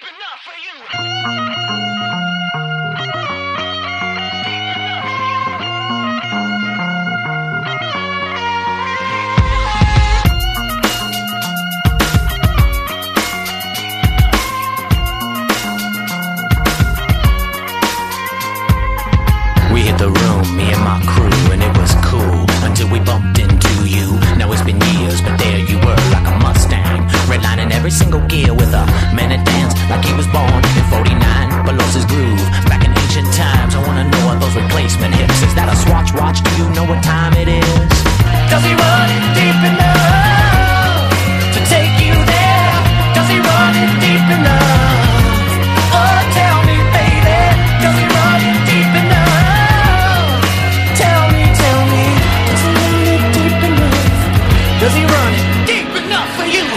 enough for you. We hit the room, me and my crew, and it was cool until we bumped into you. Now it's been years, but there you were, like a Mustang, redlining every single gear with a man that danced like he was born in 49, but lost his groove back in ancient times. I wanna know what those replacement hips. Is that a Swatch watch? Do you know what time it is? Does he run it deep enough to take you there? Does he run it deep enough? Oh, tell me, baby, does he run it deep enough? Does he run it deep enough for you?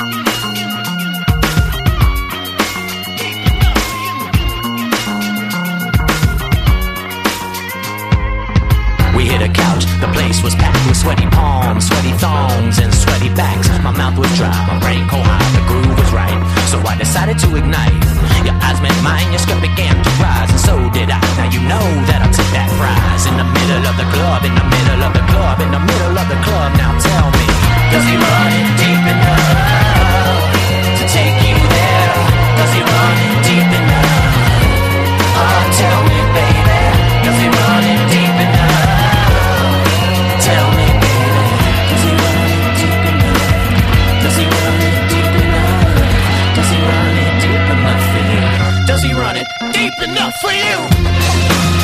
We hit a couch, the place was packed with sweaty palms, sweaty thongs, and sweaty backs. My mouth was dry, my brain cold high, the groove was right, so I decided to ignite. Your eyes met mine, your skirt began to rise, and so did I. Now you know that I took that prize. In the middle of the club, in the middle of the club, in the middle of the club. Now tell me, does he run it deep enough to take you there? Does he run it deep enough? Oh, tell me, baby, does he run it deep enough? Tell me, baby, does he run it deep enough? Does he run it deep enough? Does he run it deep enough for you? Does he run it deep enough for you?